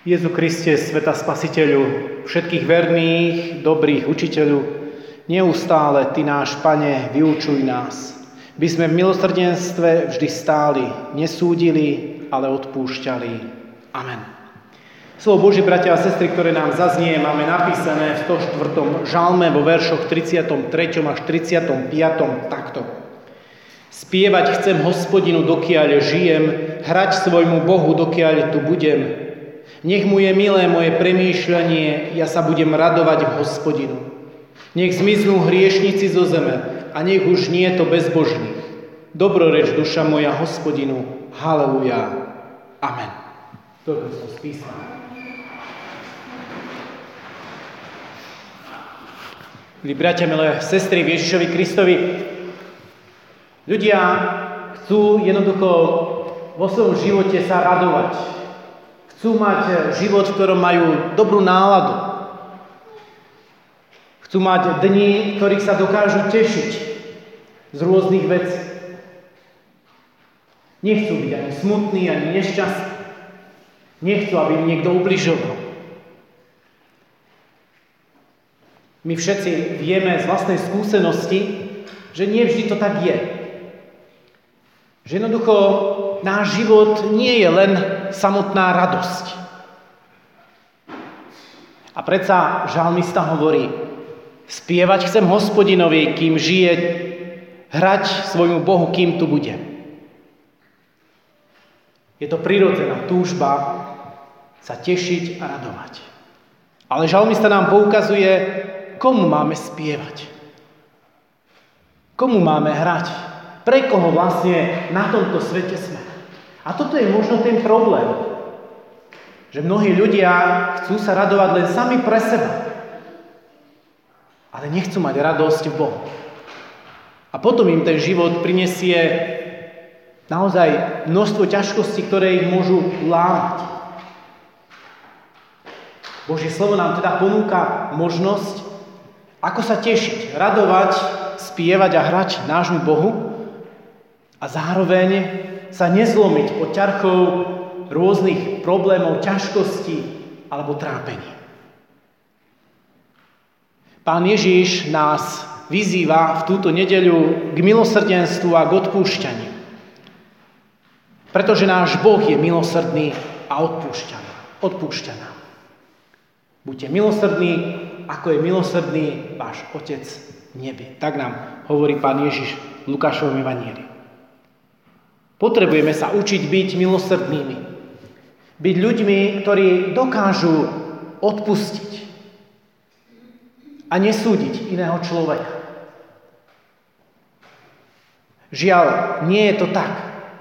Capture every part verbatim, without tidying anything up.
Jezu Kriste, sveta Spasiteľu, všetkých verných, dobrých učiteľov, neustále Ty, náš Pane, vyučuj nás, by sme v milosrdenstve vždy stáli, nesúdili, ale odpúšťali. Amen. Slovo Božie, bratia a sestry, ktoré nám zaznie, máme napísané v stoštvrtom žalme vo veršoch tridsiatom treťom až tridsiatom piatom takto. Spievať chcem Hospodinu, dokiaľ žijem, hrať svojmu Bohu, dokiaľ tu budem. Nech mu je milé moje premýšľanie, ja sa budem radovať v Hospodinu. Nech zmiznú hriešnici zo zeme a nech už nie je to bezbožných. Dobroreč duša moja Hospodinu, haleluja, amen. Toľko som spísal. Milí bratia, milé sestry v Ježišovi Kristovi, ľudia chcú jednoducho vo svojom živote sa radovať. Chcú mať život, v ktorom majú dobrú náladu. Chcú mať dni, v ktorých sa dokážu tešiť z rôznych vecí. Nechcú byť ani smutní, ani nešťastní. Nechcú, aby im niekto ubližoval. My všetci vieme z vlastnej skúsenosti, že nie vždy to tak je. Že jednoducho náš život nie je len samotná radosť. A predsa žalmista hovorí, spievať chcem Hospodinovi, kým žije, hrať svojmu Bohu, kým tu bude. Je to prirodzená túžba sa tešiť a radovať. Ale žalmista nám poukazuje, komu máme spievať. Komu máme hrať. Pre koho vlastne na tomto svete sme. A toto je možno ten problém, že mnohí ľudia chcú sa radovať len sami pre seba, ale nechcú mať radosť v Bohu. A potom im ten život prinesie naozaj množstvo ťažkostí, ktoré ich môžu lámať. Božie slovo nám teda ponúka možnosť, ako sa tešiť, radovať, spievať a hrať nášmu Bohu a zároveň sa nezlomiť pod ťarchou rôznych problémov, ťažkostí alebo trápení. Pán Ježiš nás vyzýva v túto nedeľu k milosrdenstvu a k odpúšťaniu. Pretože náš Boh je milosrdný a odpúšťa. Odpúšťa nám. Buďte milosrdní, ako je milosrdný váš Otec v nebi. Tak nám hovorí Pán Ježiš v Lukášovom evanjeliu. Potrebujeme sa učiť byť milosrdnými. Byť ľuďmi, ktorí dokážu odpustiť a nesúdiť iného človeka. Žiaľ, nie je to tak.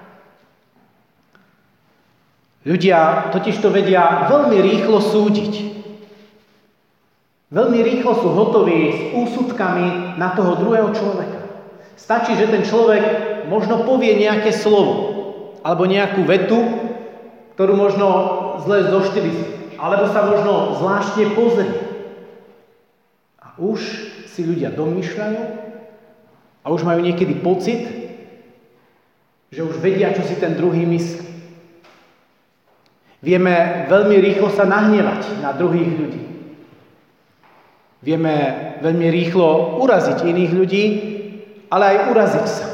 Ľudia totiž to vedia veľmi rýchlo súdiť. Veľmi rýchlo sú hotoví s úsudkami na toho druhého človeka. Stačí, že ten človek možno povie nejaké slovo alebo nejakú vetu, ktorú možno zle zoštilizuje, alebo sa možno zvláštne pozrie. A už si ľudia domýšľajú a už majú niekedy pocit, že už vedia, čo si ten druhý myslí. Vieme veľmi rýchlo sa nahnevať na druhých ľudí. Vieme veľmi rýchlo uraziť iných ľudí, ale aj uraziť sa.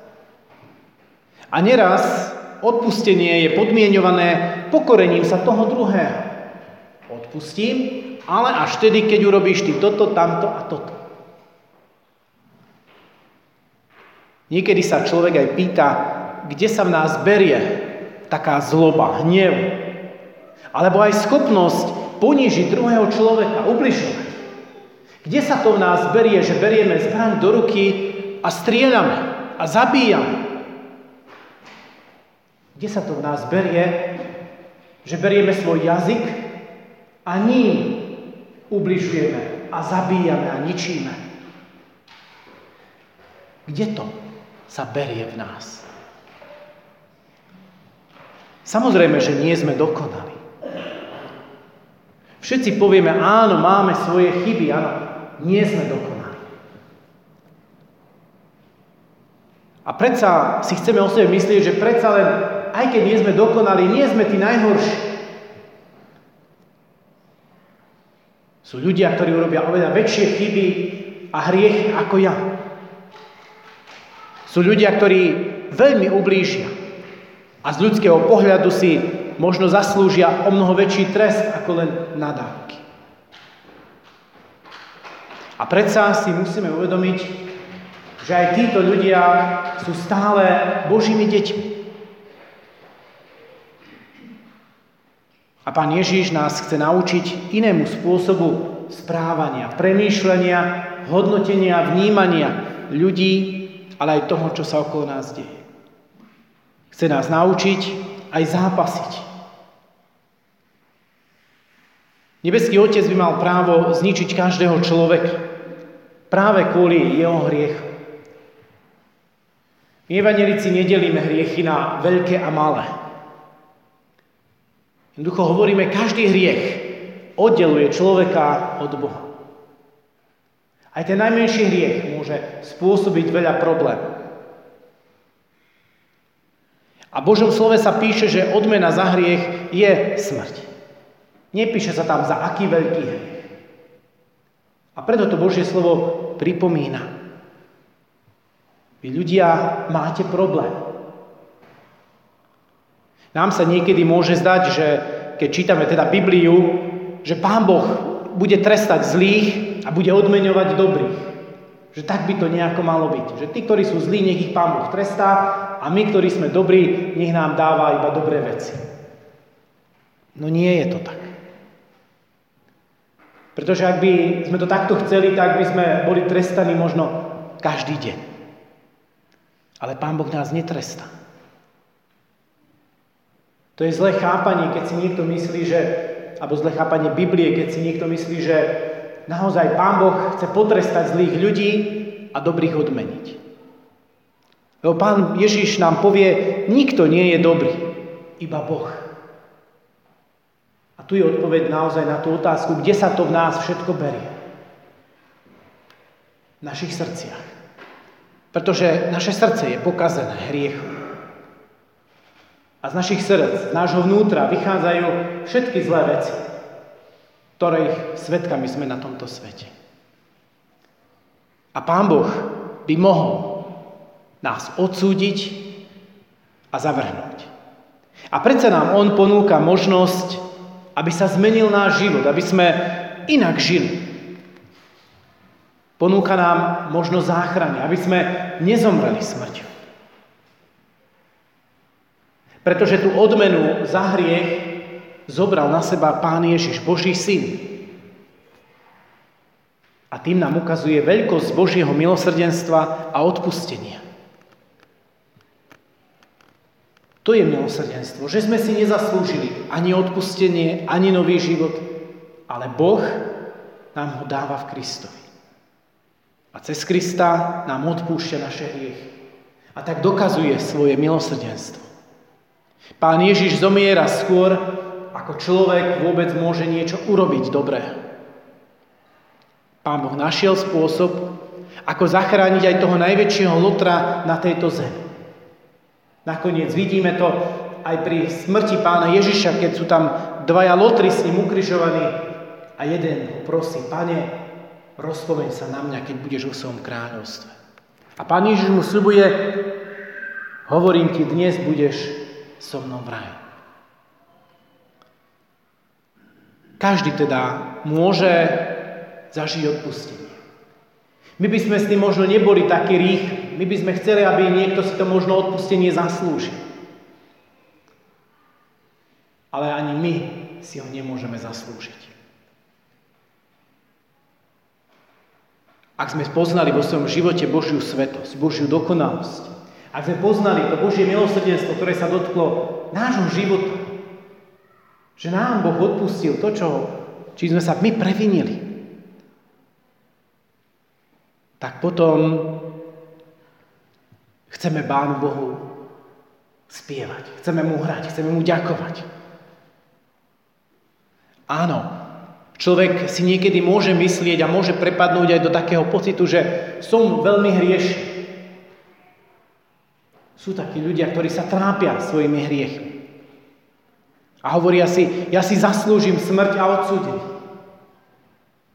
A neraz odpustenie je podmienované pokorením sa toho druhého. Odpustím, ale až vtedy, keď urobíš ty toto, tamto a toto. Niekedy sa človek aj pýta, kde sa v nás berie taká zloba, hnev, alebo aj schopnosť ponížiť druhého človeka, ubližovať. Kde sa to v nás berie, že berieme zbraň do ruky a strieľame a zabíjame? Kde sa to v nás berie, že berieme svoj jazyk a ním ubližujeme a zabíjame a ničíme? Kde to sa berie v nás? Samozrejme, že nie sme dokonali. Všetci povieme, áno, máme svoje chyby, áno, nie sme dokonali. A predsa si chceme o sebe myslieť, že predsa len, aj keď nie sme dokonali, nie sme tí najhorší. Sú ľudia, ktorí urobia oveľa väčšie chyby a hriechy ako ja. Sú ľudia, ktorí veľmi ublížia a z ľudského pohľadu si možno zaslúžia o mnoho väčší trest ako len nadávky. A predsa si musíme uvedomiť, že aj títo ľudia sú stále Božími deťmi. A Pán Ježiš nás chce naučiť inému spôsobu správania, premýšľania, hodnotenia, vnímania ľudí, ale aj toho, čo sa okolo nás deje. Chce nás naučiť aj zápasiť. Nebeský Otec by mal právo zničiť každého človeka práve kvôli jeho hriechu. My evanjelici nedelíme hriechy na veľké a malé. Jednoducho hovoríme, každý hriech oddeluje človeka od Boha. Aj ten najmenší hriech môže spôsobiť veľa problémov. A v Božom slove sa píše, že odmena za hriech je smrť. Nepíše sa tam za aký veľký hriech. A preto to Božie slovo pripomína. Vy ľudia máte problém. Nám sa niekedy môže zdať, že keď čítame teda Bibliu, že Pán Boh bude trestať zlých a bude odmeňovať dobrých. Že tak by to nejako malo byť. Že tí, ktorí sú zlí, nech ich Pán Boh trestá a my, ktorí sme dobrí, nech nám dáva iba dobré veci. No nie je to tak. Pretože ak by sme to takto chceli, tak by sme boli trestaní možno každý deň. Ale Pán Boh nás netrestá. To je zlé chápanie, keď si niekto myslí, že, alebo zlé chápanie Biblie, keď si niekto myslí, že naozaj Pán Boh chce potrestať zlých ľudí a dobrých odmeniť. Lebo Pán Ježiš nám povie, nikto nie je dobrý, iba Boh. A tu je odpoveď naozaj na tú otázku, kde sa to v nás všetko berie. V našich srdciach. Pretože naše srdce je pokazené hriechom. A z našich srdc, z nášho vnútra vychádzajú všetky zlé veci, ktorých svedkami sme na tomto svete. A Pán Boh by mohol nás odsúdiť a zavrhnúť. A predsa nám On ponúka možnosť, aby sa zmenil náš život, aby sme inak žili. Ponúka nám možnosť záchrany, aby sme nezomreli smrťou. Pretože tú odmenu za hriech zobral na seba Pán Ježiš, Boží syn. A tým nám ukazuje veľkosť Božieho milosrdenstva a odpustenia. To je milosrdenstvo, že sme si nezaslúžili ani odpustenie, ani nový život, ale Boh nám ho dáva v Kristovi. A cez Krista nám odpúšťa naše hriechy. A tak dokazuje svoje milosrdenstvo. Pán Ježiš zomiera skôr, ako človek vôbec môže niečo urobiť dobré. Pán Boh našiel spôsob, ako zachrániť aj toho najväčšieho lotra na tejto zemi. Nakoniec vidíme to aj pri smrti Pána Ježiša, keď sú tam dvaja lotri s ním ukrižovaní a jeden ho prosí, Pane, rozpomeň sa na mňa, keď budeš vo svojom kráľovstve. A Pán Ježiš mu sľubuje, hovorím ti, dnes budeš so mnou v raji. Každý teda môže zažiť odpustenie. My by sme s tým možno neboli takí rýchli. My by sme chceli, aby niekto si to možno odpustenie zaslúžil. Ale ani my si ho nemôžeme zaslúžiť. Ak sme poznali vo svojom živote Božiu svetosť, Božiu dokonalosť, ak sme poznali to Božie milosrdenstvo, ktoré sa dotklo nášho života, že nám Boh odpustil to, čo, či sme sa my previnili, tak potom chceme Pánu Bohu spievať, chceme mu hrať, chceme mu ďakovať. Áno, človek si niekedy môže myslieť a môže prepadnúť aj do takého pocitu, že som veľmi hriešný. Sú takí ľudia, ktorí sa trápia svojimi hriechmi. A hovoria si, ja si zaslúžim smrť a odsúdenie.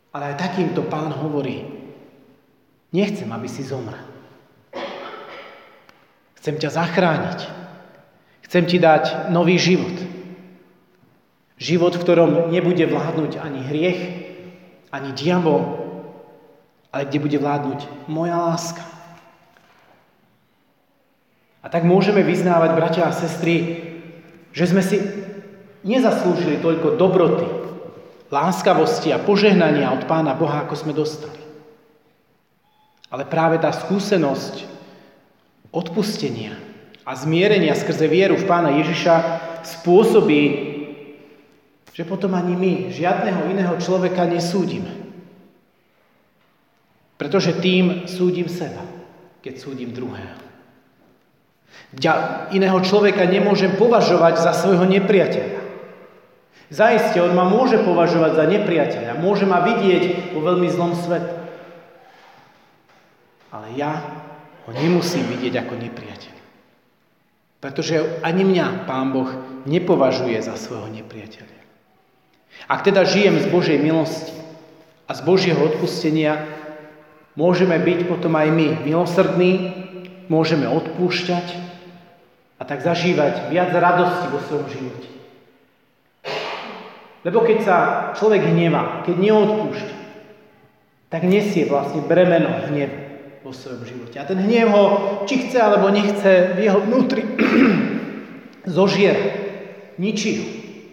Ale aj takýmto Pán hovorí, nechcem, aby si zomrel. Chcem ťa zachrániť. Chcem ti dať nový život. Život, v ktorom nebude vládnuť ani hriech, ani diabol, ale kde bude vládnuť moja láska. A tak môžeme vyznávať, bratia a sestry, že sme si nezaslúžili toľko dobroty, láskavosti a požehnania od Pána Boha, ako sme dostali. Ale práve tá skúsenosť odpustenia a zmierenia skrze vieru v Pána Ježiša spôsobí, že potom ani my žiadneho iného človeka nesúdime. Pretože tým súdim seba, keď súdim druhého. Iného človeka nemôžem považovať za svojho nepriateľa. Zaiste, on ma môže považovať za nepriateľa, môže ma vidieť vo veľmi zlom svete. Ale ja ho nemusím vidieť ako nepriateľ. Pretože ani mňa Pán Boh nepovažuje za svojho nepriateľa. Ak teda žijem z Božej milosti a z Božieho odpustenia, môžeme byť potom aj my milosrdní, môžeme odpúšťať a tak zažívať viac radosti vo svojom živote. Lebo keď sa človek hnevá, keď neodpúšťa, tak nesie vlastne bremeno hnevu vo svojom živote. A ten hnev ho, či chce alebo nechce, v jeho vnútri zožiera, ničí ho.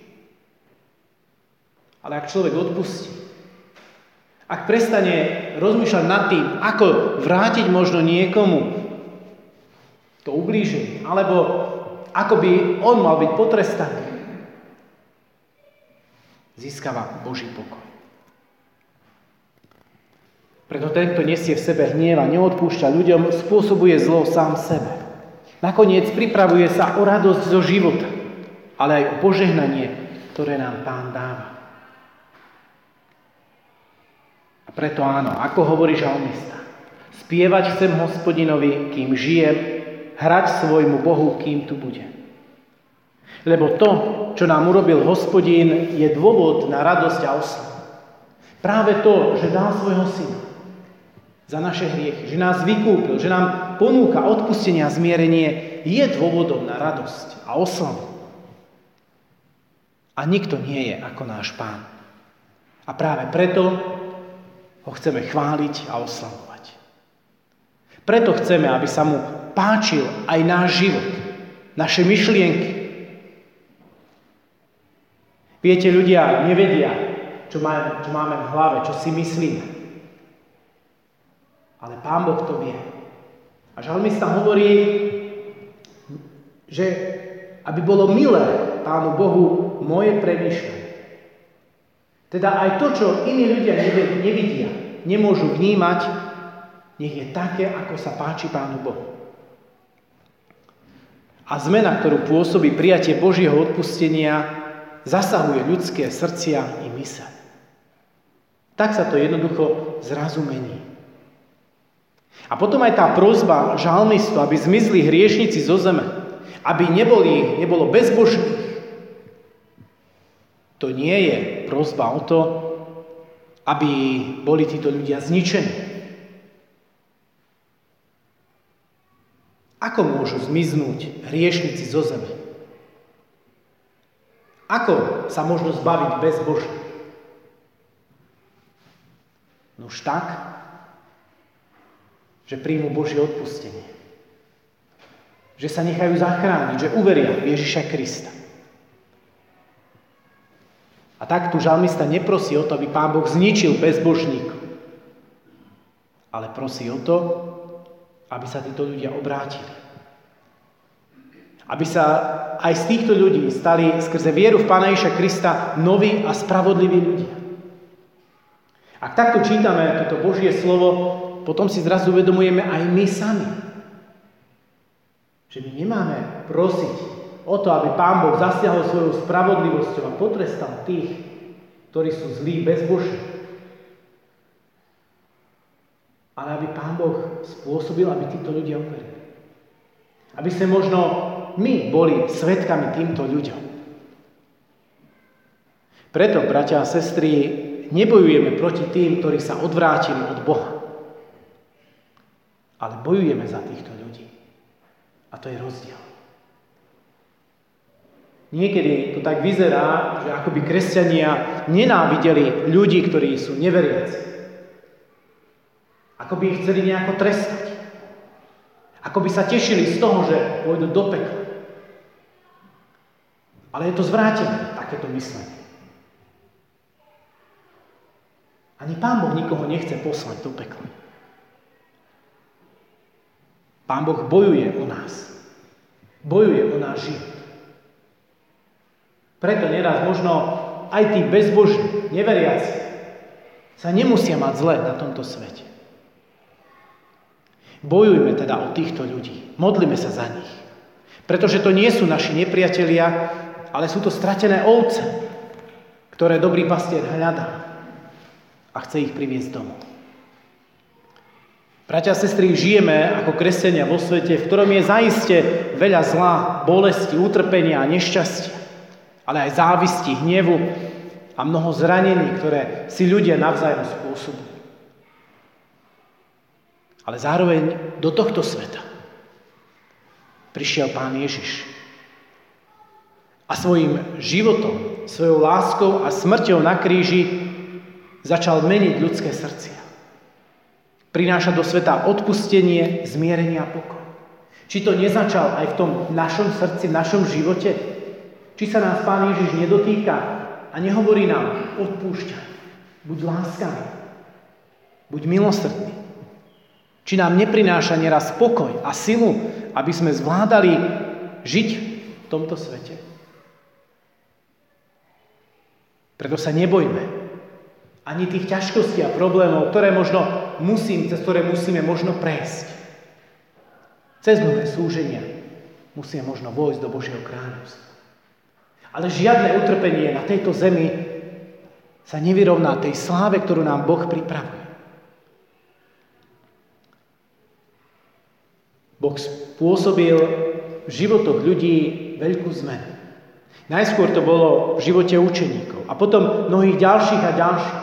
Ale ak človek odpustí, ak prestane rozmýšľať nad tým, ako vrátiť možno niekomu to ublíženie, alebo ako by on mal byť potrestaný, získava Boží pokoj. Preto ten, kto nesie v sebe hniev a neodpúšťa ľuďom, spôsobuje zlo sám sebe. Nakoniec pripravuje sa o radosť zo života, ale aj o požehnanie, ktoré nám Pán dáva. A preto áno, ako hovorí žalmista, spievať chcem Hospodinovi, kým žijem, hrať svojmu Bohu, kým tu bude. Lebo to, čo nám urobil Hospodín, je dôvod na radosť a oslavu. Práve to, že dal svojho syna za naše hriechy, že nás vykúpil, že nám ponúka odpustenie a zmierenie, je dôvodom na radosť a oslavu. A nikto nie je ako náš Pán. A práve preto ho chceme chváliť a oslavovať. Preto chceme, aby sa mu páčil aj náš život, naše myšlienky. Viete, ľudia nevedia, čo máme, čo máme v hlave, čo si myslíme. Ale Pán Boh to vie. A žalmista hovorí, že aby bolo milé Pánu Bohu moje premýšľanie. Teda aj to, čo iní ľudia nevidia, nemôžu vnímať, nech je také, ako sa páči Pánu Bohu. A zmena, ktorú pôsobí prijatie Božieho odpustenia, zasahuje ľudské srdcia i myseľ. Tak sa to jednoducho zrazu mení. A potom aj tá prosba žalmistu, aby zmizli hriešnici zo zeme, aby neboli, nebolo bezbožných. To nie je prosba o to, aby boli títo ľudia zničení. Ako môžu zmiznúť hriešnici zo zeme? Ako sa možno zbaviť bezbožných? Nož tak, že príjmu Božie odpustenie. Že sa nechajú zachrániť, že uveria v Ježiša Krista. A tak tu žalmista neprosí o to, aby Pán Boh zničil bezbožníkov, ale prosí o to, aby sa títo ľudia obrátili. Aby sa aj z týchto ľudí stali skrze vieru v Pána Ježiša Krista noví a spravodliví ľudia. Ak takto čítame toto Božie slovo, potom si zrazu uvedomujeme aj my sami, že my nemáme prosiť o to, aby Pán Boh zasiahol svojou spravodlivosťou a potrestal tých, ktorí sú zlí, bezbožní. Ale aby Pán Boh spôsobil, aby títo ľudia uverili. Aby sme možno my boli svedkami týmto ľuďom. Preto, bratia a sestry, nebojujeme proti tým, ktorí sa odvrátili od Boha. Ale bojujeme za týchto ľudí. A to je rozdiel. Niekedy to tak vyzerá, že akoby kresťania nenávideli ľudí, ktorí sú neveriaci. Ako by ich chceli nejako trestať. Ako by sa tešili z toho, že pôjdu do pekla. Ale je to zvrátené, takéto myslenie. Ani Pán Boh nikoho nechce poslať do pekla. Pán Boh bojuje o nás. Bojuje o náš život. Preto neraz možno aj tí bezbožní, neveriaci, sa nemusia mať zle na tomto svete. Bojujme teda o týchto ľudí. Modlíme sa za nich. Pretože to nie sú naši nepriatelia, ale sú to stratené ovce, ktoré dobrý pastier hľadá a chce ich priviesť domov. Bratia a sestry, žijeme ako kresťania vo svete, v ktorom je zaiste veľa zla, bolesti, utrpenia a nešťastia, ale aj závisti, hnevu a mnoho zranení, ktoré si ľudia navzájom spôsobujú. Ale zároveň do tohto sveta prišiel Pán Ježiš a svojim životom, svojou láskou a smrťou na kríži začal meniť ľudské srdcia. Prináša do sveta odpustenie, zmierenie a pokoj. Či to nezačal aj v tom našom srdci, v našom živote? Či sa nás Pán Ježiš nedotýka a nehovorí nám: odpúšťaj, buď láskavý, buď milosrdný. Či nám neprináša neraz pokoj a silu, aby sme zvládali žiť v tomto svete? Preto sa nebojme ani tých ťažkostí a problémov, ktoré možno musím, cez ktoré musíme možno prejsť. Cez mnohé súženia musíme možno vojsť do Božieho kráľovstva. Ale žiadne utrpenie na tejto zemi sa nevyrovná tej sláve, ktorú nám Boh pripravuje. Boh spôsobil v životoch ľudí veľkú zmenu. Najskôr to bolo v živote učeníkov a potom mnohých ďalších a ďalších.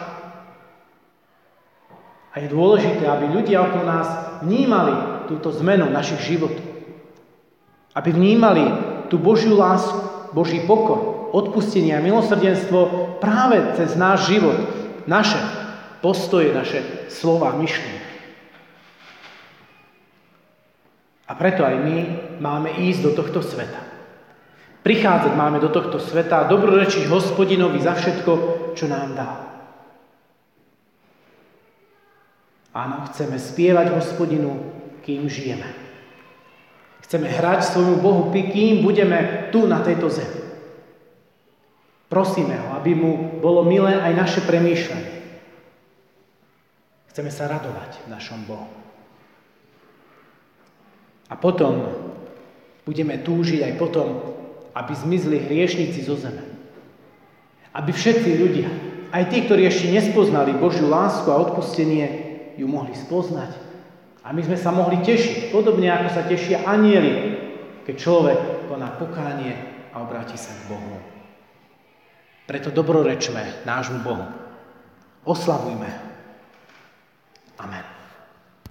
A je dôležité, aby ľudia okolo nás vnímali túto zmenu našich životov. Aby vnímali tú Božiu lásku, Boží pokoj, odpustenie a milosrdenstvo práve cez náš život, naše postoje, naše slova, myšlienky. A preto aj my máme ísť do tohto sveta. Prichádzať máme do tohto sveta a dobrorečiť Hospodinovi za všetko, čo nám dal. Áno, chceme spievať Hospodinu, kým žijeme. Chceme hrať svojmu Bohu, kým budeme tu na tejto zemi. Prosíme ho, aby mu bolo milé aj naše premýšľanie. Chceme sa radovať v našom Bohu. A potom budeme túžiť aj potom, aby zmizli hriešnici zo zeme. Aby všetci ľudia, aj tí, ktorí ešte nespoznali Božiu lásku a odpustenie, ju mohli spoznať. A my sme sa mohli tešiť, podobne ako sa tešia anjeli, keď človek koná pokánie a obráti sa k Bohu. Preto dobrorečme nášmu Bohu. Oslavujme